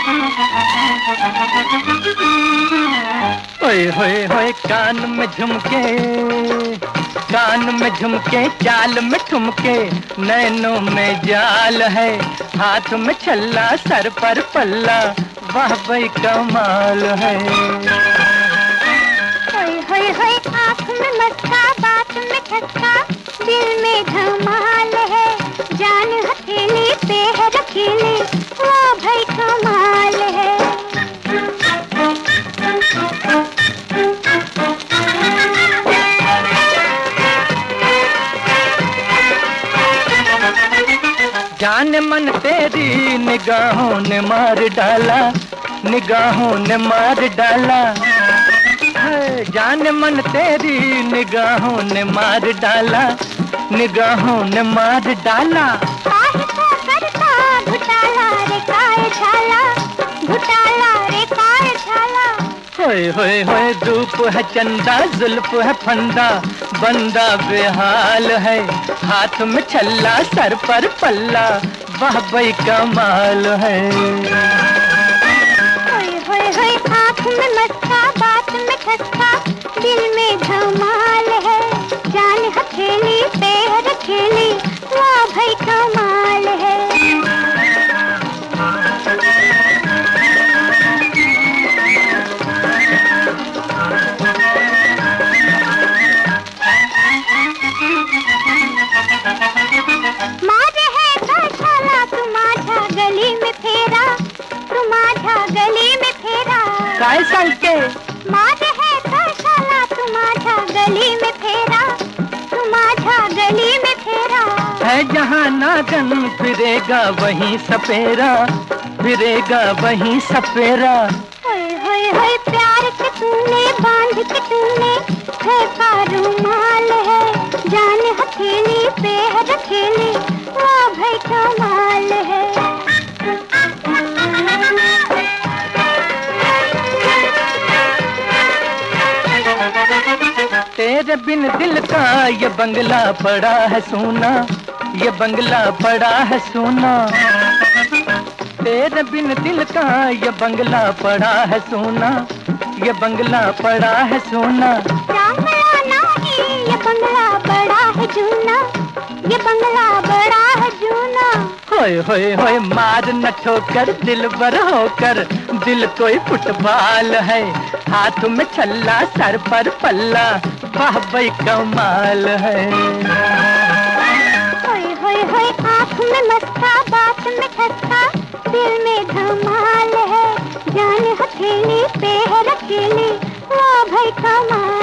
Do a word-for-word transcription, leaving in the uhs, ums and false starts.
ओए होए होए कान में झुमके, कान में झुमके, चाल में ठुमके, नैनों में जाल है, हाथ में छल्ला, सर पर पल्ला, वाह भाई कमाल है। होए होए होए आँख में मस्का, बात में ठसका, दिल में धमाल है, जान हथेली पे है रखीली, वाह भाई कमाल है। जाने मन तेरी निगाहों ने मार डाला, निगाहों ने मार डाला, जाने मन तेरी निगाहों ने मार डाला, निगाहों ने मार डाला। काहे को करता घुटाला रे काय झाला, घुटाला रे काय झाला। होए होए होए धूप है चंदा, जुल्फ है फंदा, बंदा बेहाल है, हाथ में छल्ला, सर पर पल्ला, वाह भाई कमाल है। होए होए होए आँख में मस्का, बात में ठसका, दिल में धमाल है, जान हथेली पे है रखेली, वाह भाई कमाल है। माझे है कशाला तू माझ्या गली में फेरा, तू माझ्या गली में फेरा। काय सांगते? माझे है कशाला तू माझ्या गली में फेरा, तू माझ्या गली में फेरा। है जहाँ नागन फिरेगा वहीं सपेरा, फिरेगा वहीं सपेरा। होए होए होए प्यार के तूने बांध के तूने है पारुमाल है, जान हथेली पे है रखेली, वाह भाई कमाल है। तेरे बिन दिल का ये बंगला पड़ा है सोना, ये बंगला पड़ा है सोना, तेरे बिन दिल का ये बंगला पड़ा है सोना, ये बंगला पड़ा है सोना। रामला नाही ये बंगला बड़ा है जूना, ये बंगला बड़ा है जूना। होए होए होए मार न ठोकर दिल भर होकर, दिल कोई फुटबॉल है, हाथ में छल्ला, सर पर पल्ला, वाह भाई कमाल है। होए होए होए आँख में मस्का, बात में ठसका, दिल में धमाल है, जान हथेली पे है रखेली, वाह भाई कमाल।